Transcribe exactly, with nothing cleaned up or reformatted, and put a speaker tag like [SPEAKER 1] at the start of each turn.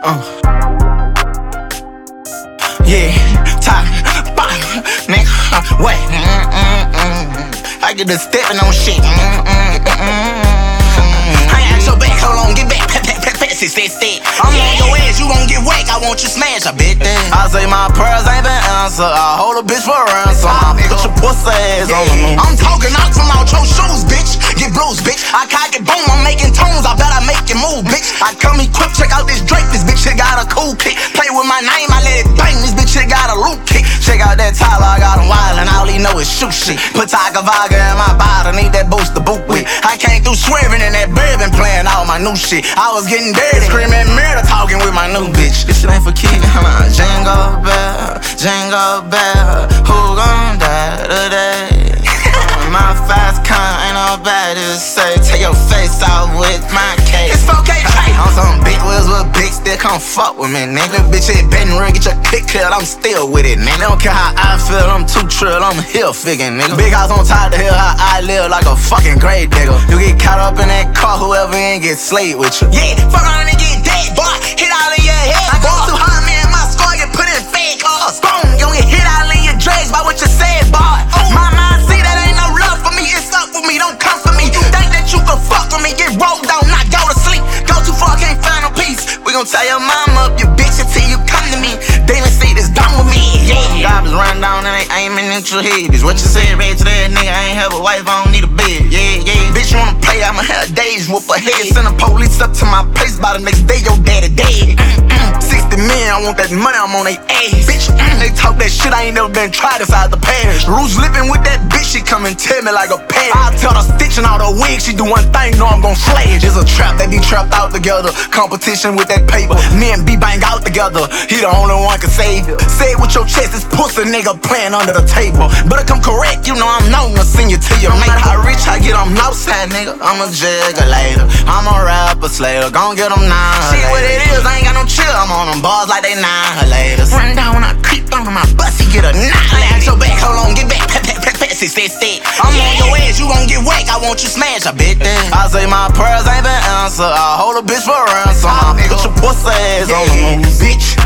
[SPEAKER 1] Uh. Yeah, top, bottom, nigga, uh, wait. Mm-mm-mm. I get the stepping on shit. Mm-mm-mm. I ain't ask your back, hold on, get back. Sit, sit, sit. I'm on your ass, you gon' get whacked. I want you smash, I bet that. I say my prayers ain't been answered. I hold a bitch for ransom. I put your pussy ass on the moon. I'm talking out from out your shoes, bitch. Get bruised, bitch. I cock it, boom, I'm making tones. I bet I make you move, bitch. I come equipped, check out this Drake. This bitch, it got a cool kick. Play with my name, I let it bang. This bitch, it got a loop kick. Check out that Tyler, I got him wildin'. All he know is shoot shit. Put Tiger Vodka in my bottle, need that boost to boot with. I came through swerving in that bourbon, playing all my new shit. I was getting dirty, screaming murder, talking with my new bitch. This shit ain't for kids, huh? Jingle bell, jingle bell, who gon' die today? My fast con ain't nobody to say. Take your face out with my case. It's four K track. On some big wheels with big stick, come fuck with me, nigga. Bitch, it been real, get your click cleared, I'm still with it, nigga. Don't care how I feel, I'm too trill, I'm hill figure, nigga. Big house on top of the hill, how I live like a fucking grave digger. You get caught up in that car, whoever ain't get slayed with you. Yeah, fuck on and get dead, boy. Hit all in your head, I go too hard, man, my scar get put in fake cars. Boom, you get hit all in your dreads by what you said, boy. Oh, my mind see that ain't no love for me, it's up for me, don't come for me. You think that you can fuck with me, get rolled on, not go to sleep. Go too far, can't find no peace. We gon' tell your mama up, you bitch, until you come to me. Demon seed is done with me, yeah. Goblins run down and they aiming at your head. This what you said, right to that nigga, I ain't have a wife, I don't need a bed, yeah, yeah. Bitch, you wanna play, I'ma have days, whoop her head. Send the police up to my place, by the next day, your daddy dead. sixty million, I want that money, I'm on they ass. Bitch, they talk that shit, I ain't never been tried inside the past. Rules living with that bitch, she come and tell me like a pad. I tell her stitching all the wigs, she do one thing, know I'm gon' flash. It's a trap, they be trapped out together. Competition with that paper, me and B bang out together. He the only one can save you. Say it with your chest, this pussy nigga playing under the table. Better come correct, you know I'm known to send you to your mate. How rich I get, I'm outside, nigga. I'm a jugulator, I'm a rapper slayer. Gon' get them nine. See what it is, I ain't got no chill. I'm on them bars like they nine laters. Run down when I creep on my bus, he get a nine. Ask your back, hold on, get back. Sit, sit, sit. I'm on your ass, you gon' get whacked. I want you smash, I bet that. I say my prayers ain't been answered. I hold a bitch for ransom. I put your pussy ass on the moon, bitch.